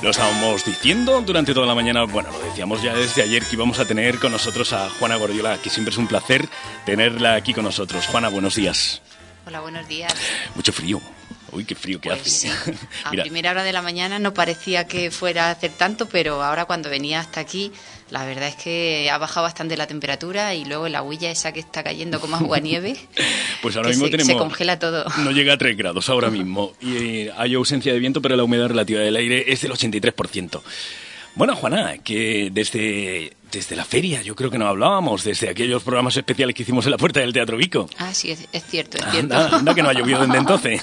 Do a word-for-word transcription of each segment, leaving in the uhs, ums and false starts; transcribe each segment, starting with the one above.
Lo estábamos diciendo durante toda la mañana, bueno, lo decíamos ya desde ayer que íbamos a tener con nosotros a Juana Guardiola, que siempre es un placer tenerla aquí con nosotros. Juana, buenos días. Hola, buenos días. Mucho frío. Uy, qué frío que pues hace. Sí. A primera hora de la mañana no parecía que fuera a hacer tanto, pero ahora cuando venía hasta aquí, la verdad es que ha bajado bastante la temperatura y luego la huilla esa que está cayendo como agua nieve, pues ahora que mismo se, tenemos, se congela todo. No llega a tres grados ahora mismo y eh, hay ausencia de viento, pero la humedad relativa del aire es del ochenta y tres por ciento. Bueno, Juana, que desde, desde la feria yo creo que no hablábamos, desde aquellos programas especiales que hicimos en la puerta del Teatro Vico. Ah, sí, es, es cierto, es cierto. Anda, anda que no ha llovido desde entonces.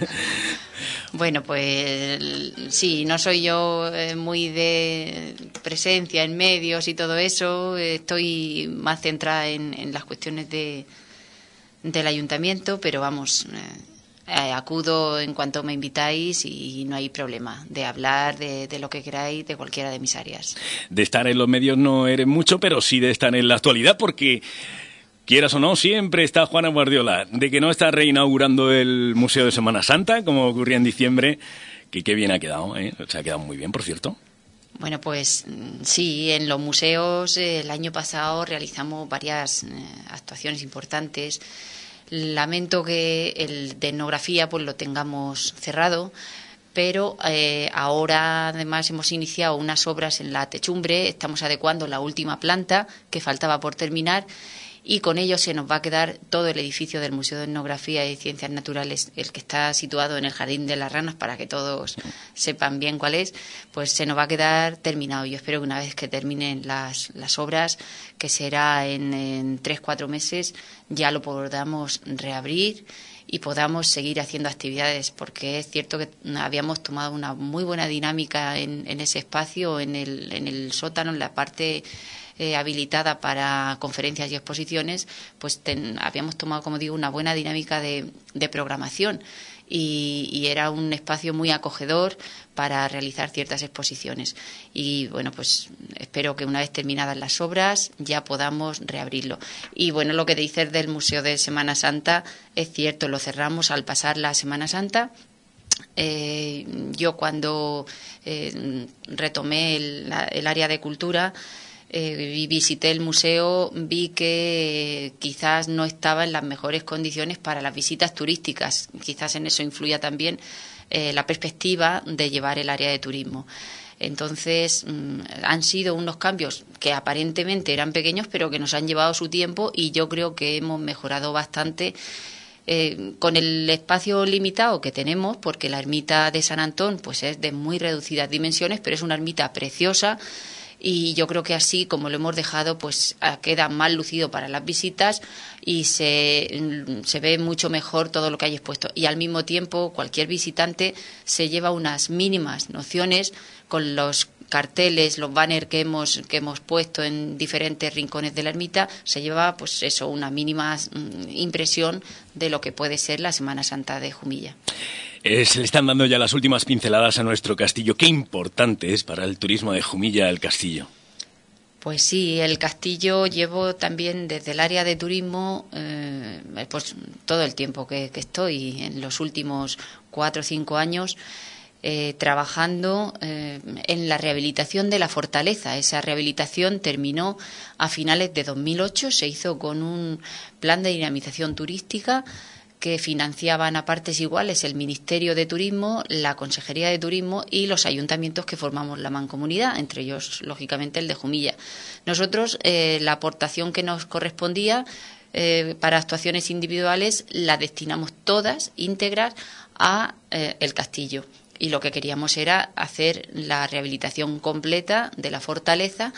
Bueno, pues sí, no soy yo muy de presencia en medios y todo eso, estoy más centrada en, en las cuestiones de, del ayuntamiento, pero vamos, eh, acudo en cuanto me invitáis y no hay problema de hablar de, de lo que queráis de cualquiera de mis áreas. De estar en los medios no eres mucho, pero sí de estar en la actualidad, porque... quieras o no, siempre está Juana Guardiola. De que no está reinaugurando el Museo de Semana Santa, como ocurría en diciembre, que qué bien ha quedado, ¿eh? Se ha quedado muy bien, por cierto. Bueno, pues sí, en los museos eh, el año pasado realizamos varias eh, actuaciones importantes. Lamento que el de etnografía pues lo tengamos cerrado, pero eh, ahora además hemos iniciado unas obras en la techumbre, estamos adecuando la última planta que faltaba por terminar. Y con ello se nos va a quedar todo el edificio del Museo de Etnografía y Ciencias Naturales, el que está situado en el Jardín de las Ranas, para que todos sepan bien cuál es, pues se nos va a quedar terminado. Yo espero que una vez que terminen las, las obras, que será en, en tres, cuatro meses, ya lo podamos reabrir y podamos seguir haciendo actividades, porque es cierto que habíamos tomado una muy buena dinámica en, en ese espacio, en el, en el sótano, en la parte... Eh, habilitada para conferencias y exposiciones, pues ten, habíamos tomado, como digo, una buena dinámica de, de programación y, y era un espacio muy acogedor para realizar ciertas exposiciones. Y bueno, pues espero que una vez terminadas las obras ya podamos reabrirlo. Y bueno, lo que dices del Museo de Semana Santa es cierto, lo cerramos al pasar la Semana Santa. Eh, yo cuando eh, retomé el, la, el área de cultura, Eh, y visité el museo, vi que quizás no estaba en las mejores condiciones para las visitas turísticas. Quizás en eso influía también eh, la perspectiva de llevar el área de turismo. Entonces, mmm, han sido unos cambios que aparentemente eran pequeños, pero que nos han llevado su tiempo y yo creo que hemos mejorado bastante eh, con el espacio limitado que tenemos, porque la ermita de San Antón pues es de muy reducidas dimensiones, pero es una ermita preciosa. Y yo creo que así, como lo hemos dejado, pues queda más lucido para las visitas y se, se ve mucho mejor todo lo que hay expuesto. Y al mismo tiempo, cualquier visitante se lleva unas mínimas nociones con los carteles, los banners que hemos que hemos puesto en diferentes rincones de la ermita, se lleva pues eso, una mínima impresión de lo que puede ser la Semana Santa de Jumilla. Eh, se le están dando ya las últimas pinceladas a nuestro castillo. Qué importante es para el turismo de Jumilla el castillo. Pues sí, el castillo llevo también desde el área de turismo eh, pues todo el tiempo que, que estoy, en los últimos cuatro o cinco años, eh, trabajando eh, en la rehabilitación de la fortaleza. Esa rehabilitación terminó a finales de dos mil ocho, se hizo con un plan de dinamización turística que financiaban a partes iguales el Ministerio de Turismo, la Consejería de Turismo y los ayuntamientos que formamos la mancomunidad, entre ellos, lógicamente, el de Jumilla. Nosotros, eh, la aportación que nos correspondía eh, para actuaciones individuales la destinamos todas íntegras a eh, el castillo. Y lo que queríamos era hacer la rehabilitación completa de la fortaleza,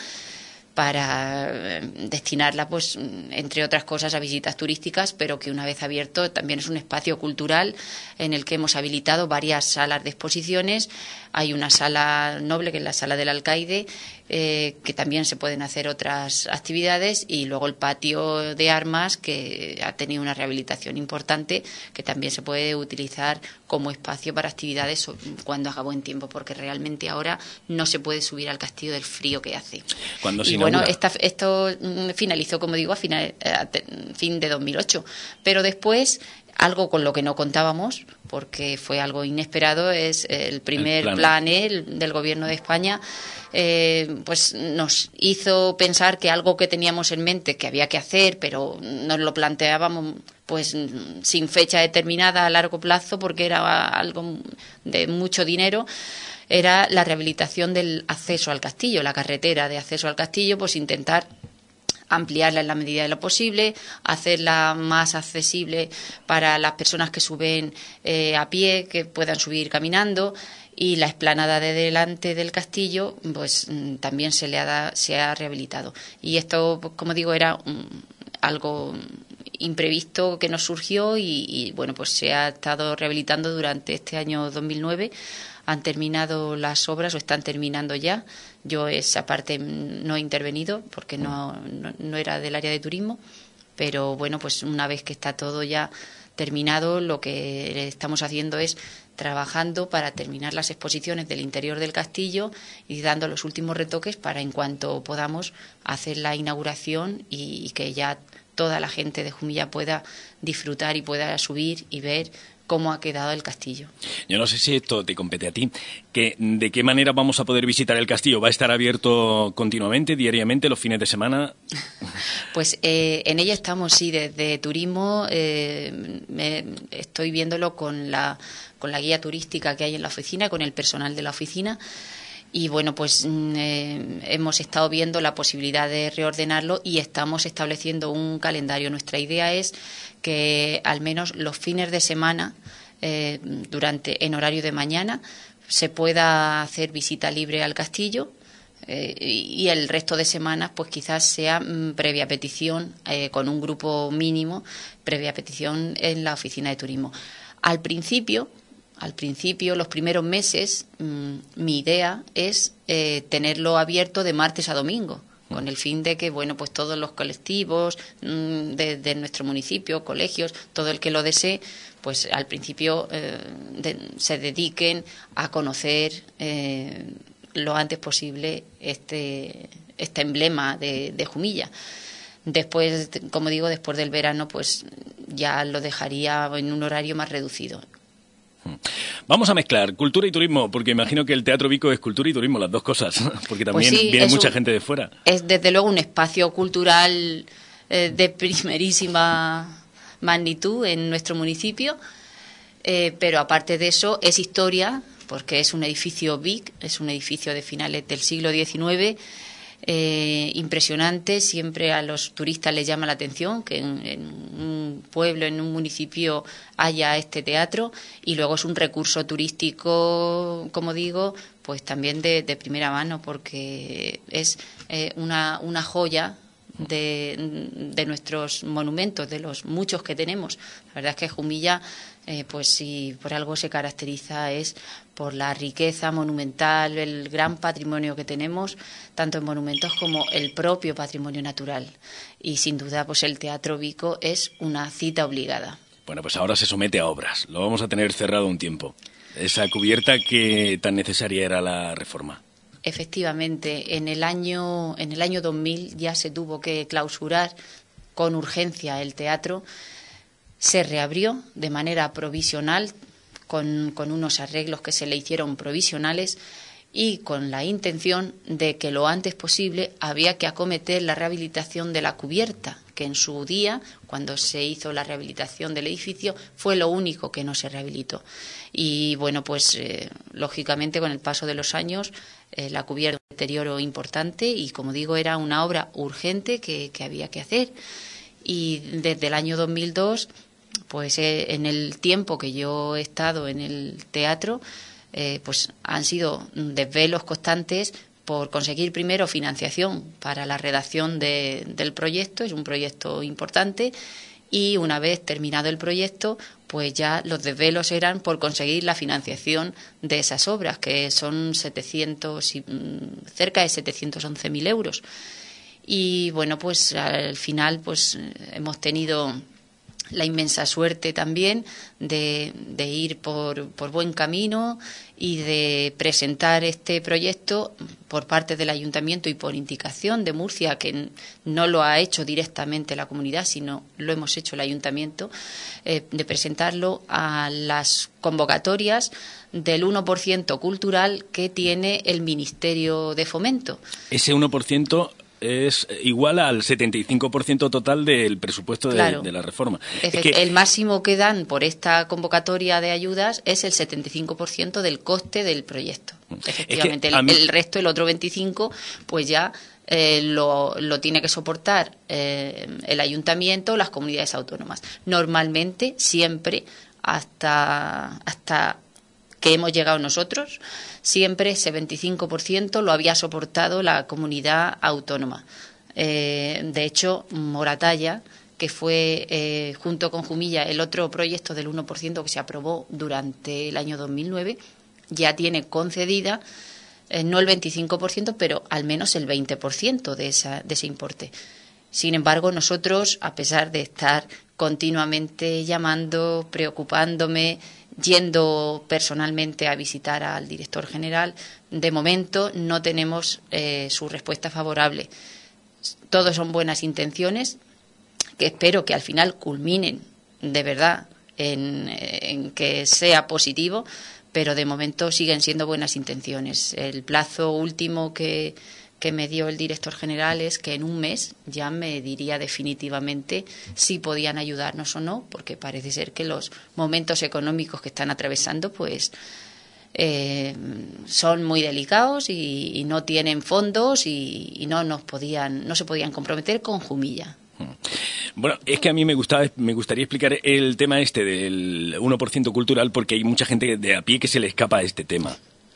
para destinarla, pues, entre otras cosas, a visitas turísticas, pero que una vez abierto también es un espacio cultural en el que hemos habilitado varias salas de exposiciones. Hay una sala noble, que es la sala del alcaide, eh, que también se pueden hacer otras actividades, y luego el patio de armas, que ha tenido una rehabilitación importante, que también se puede utilizar como espacio para actividades cuando haga buen tiempo, porque realmente ahora no se puede subir al castillo del frío que hace. Cuando se y bueno, esta, esto finalizó, como digo, a, final, a fin de dos mil ocho, pero después, algo con lo que no contábamos, porque fue algo inesperado. Es el primer el plan, plan E del Gobierno de España. Eh, pues nos hizo pensar que algo que teníamos en mente que había que hacer, pero nos lo planteábamos pues sin fecha determinada a largo plazo, porque era algo de mucho dinero, era la rehabilitación del acceso al castillo, la carretera de acceso al castillo, pues intentar ampliarla en la medida de lo posible, hacerla más accesible para las personas que suben eh, a pie, que puedan subir caminando. Y la explanada de delante del castillo pues también se le ha, da, se ha rehabilitado. Y esto, pues, como digo, era um, algo imprevisto que nos surgió y, y bueno, pues se ha estado rehabilitando durante este año dos mil nueve. Han terminado las obras o están terminando ya. Yo esa parte no he intervenido porque no, no, no era del área de turismo, pero bueno, pues una vez que está todo ya terminado, lo que estamos haciendo es trabajando para terminar las exposiciones del interior del castillo y dando los últimos retoques para, en cuanto podamos, hacer la inauguración y, y que ya toda la gente de Jumilla pueda disfrutar y pueda subir y ver cómo ha quedado el castillo. Yo no sé si esto te compete a ti, que ¿de qué manera vamos a poder visitar el castillo? ¿Va a estar abierto continuamente, diariamente, los fines de semana? Pues eh, en ello estamos, sí, desde turismo. Eh, me, estoy viéndolo con la, con la guía turística que hay en la oficina, con el personal de la oficina. Y bueno, pues eh, hemos estado viendo la posibilidad de reordenarlo y estamos estableciendo un calendario. Nuestra idea es que al menos los fines de semana, eh, durante en horario de mañana, se pueda hacer visita libre al castillo, eh, y el resto de semanas pues quizás sea mm, previa petición, eh, con un grupo mínimo, previa petición en la oficina de turismo. Al principio... Al principio, los primeros meses, mmm, mi idea es eh, tenerlo abierto de martes a domingo, con el fin de que, bueno, pues todos los colectivos mmm, de, de nuestro municipio, colegios, todo el que lo desee, pues al principio eh, de, se dediquen a conocer eh, lo antes posible este, este emblema de, de Jumilla. Después, como digo, después del verano, pues ya lo dejaría en un horario más reducido. Vamos a mezclar cultura y turismo, porque imagino que el Teatro Vico es cultura y turismo, las dos cosas, porque también pues sí, viene mucha un, gente de fuera. Es desde luego un espacio cultural eh, de primerísima magnitud en nuestro municipio, eh, pero aparte de eso es historia, porque es un edificio Vic, es un edificio de finales del siglo diecinueve, Eh, impresionante. Siempre a los turistas les llama la atención que en, en un pueblo, en un municipio haya este teatro, y luego es un recurso turístico, como digo, pues también de, de primera mano, porque es eh, una, una joya de, de nuestros monumentos, de los muchos que tenemos. La verdad es que Jumilla, eh, pues si por algo se caracteriza es por la riqueza monumental, el gran patrimonio que tenemos, tanto en monumentos como el propio patrimonio natural. Y sin duda, pues el Teatro Vico es una cita obligada. Bueno, pues ahora se somete a obras. Lo vamos a tener cerrado un tiempo. Esa cubierta que tan necesaria era la reforma. Efectivamente, en el año en el año dos mil ya se tuvo que clausurar con urgencia el teatro. Se reabrió de manera provisional, con, con unos arreglos que se le hicieron provisionales, y con la intención de que lo antes posible había que acometer la rehabilitación de la cubierta, que en su día, cuando se hizo la rehabilitación del edificio, fue lo único que no se rehabilitó. Y bueno, pues eh, lógicamente con el paso de los años eh, la cubierta un deterioro importante, y como digo, era una obra urgente que, que había que hacer. Y desde el año dos mil dos, pues eh, en el tiempo que yo he estado en el teatro, eh, pues han sido desvelos constantes por conseguir primero financiación para la redacción de, del proyecto. Es un proyecto importante, y una vez terminado el proyecto, pues ya los desvelos eran por conseguir la financiación de esas obras, que son setecientos y, cerca de setecientos once mil euros. Y bueno, pues al final pues hemos tenido la inmensa suerte también de, de ir por, por buen camino y de presentar este proyecto por parte del Ayuntamiento y por indicación de Murcia, que no lo ha hecho directamente la comunidad, sino lo hemos hecho el Ayuntamiento, eh, de presentarlo a las convocatorias del uno por ciento cultural que tiene el Ministerio de Fomento. Ese uno por ciento es igual al setenta y cinco por ciento total del presupuesto de, claro. de la reforma. Es que el máximo que dan por esta convocatoria de ayudas es el setenta y cinco por ciento del coste del proyecto. Efectivamente, es que el, mí... el resto, el otro veinticinco por ciento, pues ya eh, lo, lo tiene que soportar eh, el ayuntamiento o las comunidades autónomas. Normalmente, siempre, hasta, hasta que hemos llegado nosotros, siempre ese veinticinco por ciento lo había soportado la comunidad autónoma. Eh, de hecho, Moratalla, que fue eh, junto con Jumilla el otro proyecto del uno por ciento que se aprobó durante el año dos mil nueve, ya tiene concedida eh, no el veinticinco por ciento, pero al menos el veinte por ciento de, esa, de ese importe. Sin embargo, nosotros, a pesar de estar continuamente llamando, preocupándome, yendo personalmente a visitar al director general, de momento no tenemos eh, su respuesta favorable. Todos son buenas intenciones que espero que al final culminen de verdad en, en que sea positivo, pero de momento siguen siendo buenas intenciones. El plazo último que, que me dio el director general es que en un mes ya me diría definitivamente si podían ayudarnos o no, porque parece ser que los momentos económicos que están atravesando pues eh, son muy delicados y, y no tienen fondos y, y no nos podían, no se podían comprometer con Jumilla. Bueno, es que a mí me gustaba, me gustaría explicar el tema este del uno por ciento cultural, porque hay mucha gente de a pie que se le escapa a este tema.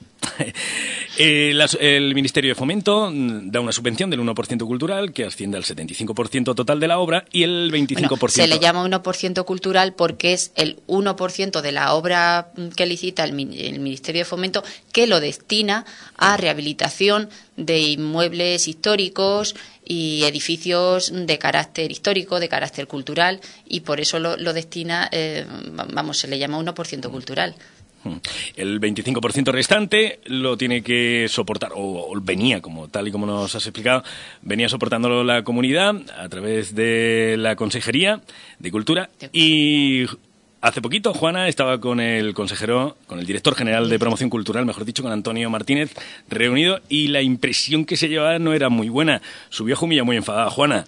Eh, la, el Ministerio de Fomento da una subvención del uno por ciento cultural que asciende al setenta y cinco por ciento total de la obra y el veinticinco por ciento... Bueno, se le llama uno por ciento cultural porque es el uno por ciento de la obra que licita el, el Ministerio de Fomento, que lo destina a rehabilitación de inmuebles históricos y edificios de carácter histórico, de carácter cultural, y por eso lo, lo destina, eh, vamos, se le llama uno por ciento cultural. El veinticinco por ciento restante lo tiene que soportar, o, o venía, como tal y como nos has explicado, venía soportándolo la comunidad a través de la Consejería de Cultura. Y hace poquito Juana estaba con el consejero, con el director general de Promoción Cultural, mejor dicho, con Antonio Martínez, reunido, y la impresión que se llevaba no era muy buena. Subió Jumilla muy enfadada, Juana.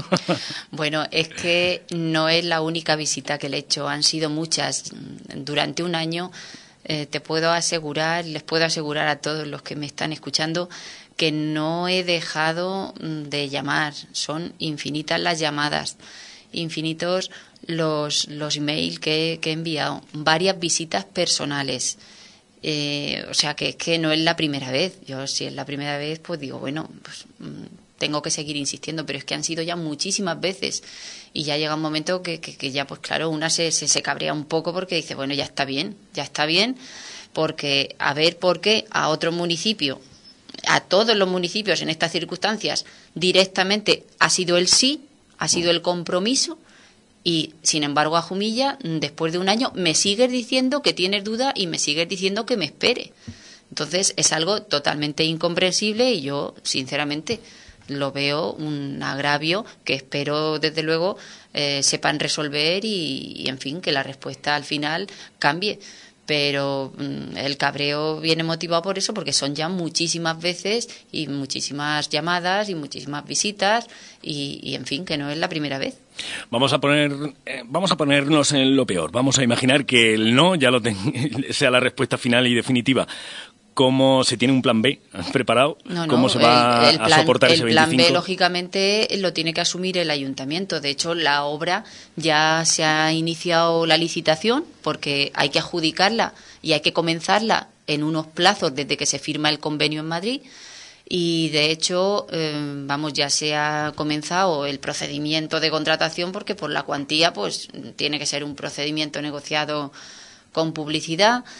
Bueno, es que no es la única visita que le he hecho, han sido muchas. Durante un año eh, te puedo asegurar, les puedo asegurar a todos los que me están escuchando que no he dejado de llamar. Son infinitas las llamadas, infinitos los, los emails que, que he enviado, varias visitas personales. Eh, o sea que es que no es la primera vez. Yo, si es la primera vez, pues digo, bueno, pues tengo que seguir insistiendo, pero es que han sido ya muchísimas veces y ya llega un momento que, que, que ya, pues claro, una se, se, se cabrea un poco porque dice, bueno, ya está bien, ya está bien, porque a ver por qué a otro municipio, a todos los municipios en estas circunstancias, directamente ha sido el sí, ha sido el compromiso, y sin embargo a Jumilla, después de un año, me sigues diciendo que tienes duda y me sigues diciendo que me espere. Entonces es algo totalmente incomprensible y yo, sinceramente, lo veo un agravio que espero, desde luego, eh, sepan resolver y, y, en fin, que la respuesta al final cambie. Pero mmm, el cabreo viene motivado por eso, porque son ya muchísimas veces y muchísimas llamadas y muchísimas visitas y, y en fin, que no es la primera vez. Vamos a poner, eh, vamos a ponernos en lo peor. Vamos a imaginar que el no ya lo ten, sea la respuesta final y definitiva. ¿Cómo se tiene un plan B preparado? No, no, ¿Cómo se va el, el plan, a soportar ese veinticinco? El plan B, lógicamente, lo tiene que asumir el ayuntamiento. De hecho, la obra ya se ha iniciado la licitación porque hay que adjudicarla y hay que comenzarla en unos plazos desde que se firma el convenio en Madrid. Y, de hecho, eh, vamos, ya se ha comenzado el procedimiento de contratación porque por la cuantía, pues, tiene que ser un procedimiento negociado con publicidad.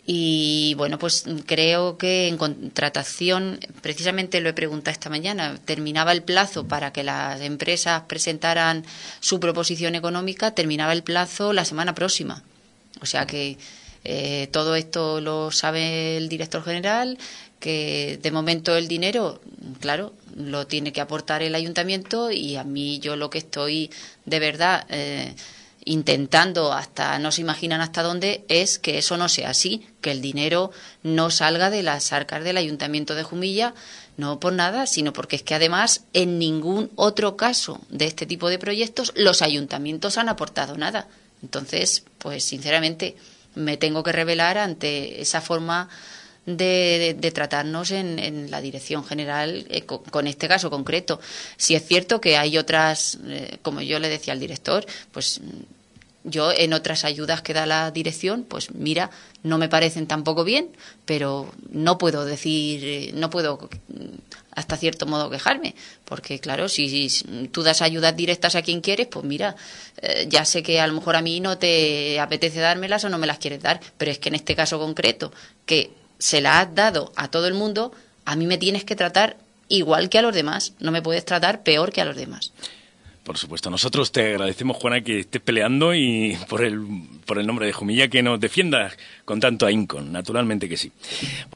Y bueno, pues creo que en contratación, precisamente lo he preguntado esta mañana, terminaba el plazo para que las empresas presentaran su proposición económica, terminaba el plazo la semana próxima. O sea que eh, todo esto lo sabe el director general, que de momento el dinero, claro, lo tiene que aportar el ayuntamiento, y a mí yo lo que estoy de verdad eh, intentando, hasta no se imaginan hasta dónde, es que eso no sea así, que el dinero no salga de las arcas del Ayuntamiento de Jumilla, no por nada, sino porque es que además en ningún otro caso de este tipo de proyectos los ayuntamientos han aportado nada. Entonces, pues sinceramente me tengo que revelar ante esa forma de, de, de tratarnos en, en la dirección general eh, con, con este caso concreto. Si es cierto que hay otras, eh, como yo le decía al director, pues yo en otras ayudas que da la dirección, pues mira, no me parecen tampoco bien, pero no puedo decir, no puedo hasta cierto modo quejarme, porque claro, si, si tú das ayudas directas a quien quieres, pues mira, eh, ya sé que a lo mejor a mí no te apetece dármelas o no me las quieres dar, pero es que en este caso concreto, que se la has dado a todo el mundo, a mí me tienes que tratar igual que a los demás, no me puedes tratar peor que a los demás. Por supuesto, nosotros te agradecemos, Juana, que estés peleando y por el, por el nombre de Jumilla, que nos defiendas con tanto ahínco, naturalmente que sí.